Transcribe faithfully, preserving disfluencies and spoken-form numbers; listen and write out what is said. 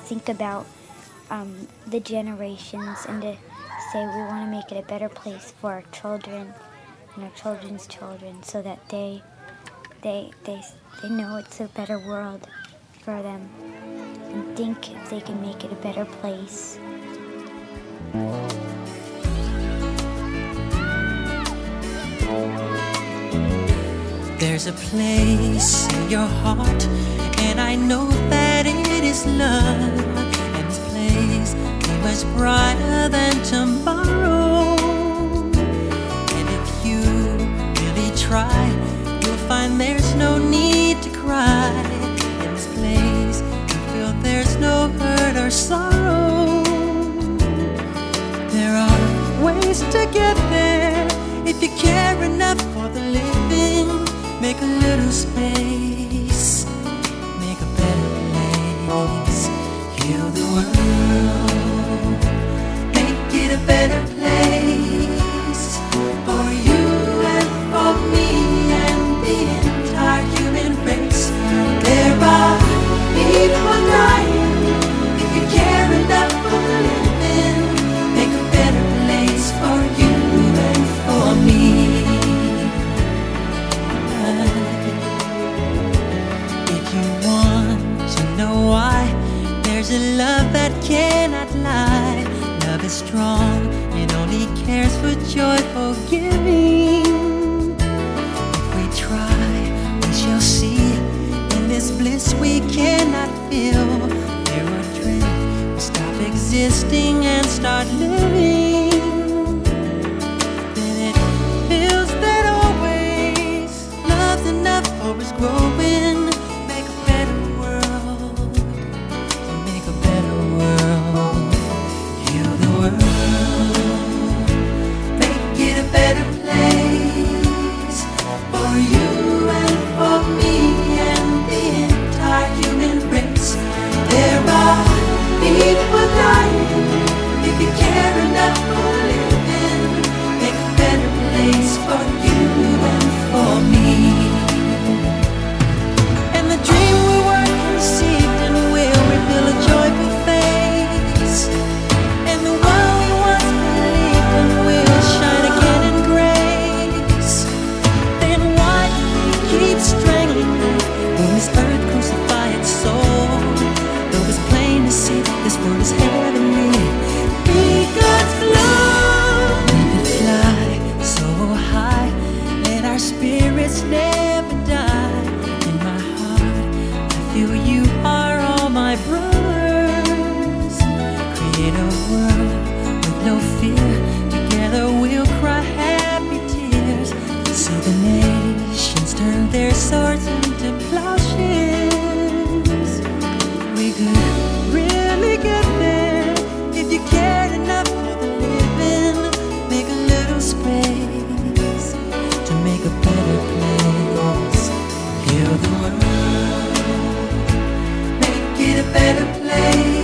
think about um, the generations and to say we want to make it a better place for our children and our children's children, so that they they they they know it's a better world for them and think if they can make it a better place. There's a place in your heart, and I know that it is love. And this place is much brighter than tomorrow. And if you really try, you'll find there's no need to cry. In this place, you feel there's no hurt or sorrow. There are ways to get there if you care enough for the living. Make a little space, make a better place. Heal the world, make it a better place for you and for me and the entire human race. There are people dying. If you care enough for the living, make a better place for you and for me. There's a love that cannot lie. Love is strong, it only cares for joyful giving. If we try, we shall see. In this bliss we cannot feel. There are dreams, we stop existing and start living. Then it feels that always love's enough for us growing. Make a better world, to make a better world. Heal the world, make it a better place for you and for me and the entire human race. There are people dying. If you care enough for living, make a better place for you and for me. And the dream we were conceived in will reveal a joyful face. And the one we once believed in will shine again in grace. Then why keep strangling me when this earth crucify its soul? Though it's plain to see this world is heavenly. Be God's love. We can fly so high, let our spirits never die. In my heart, I feel you are all my brothers. Create a world with no fear. Together we'll cry happy tears. See the nations turn their swords into plowshares. We could really get there if you cared enough for the living. Make a little space to make a better place. Heal the world, make it a better place.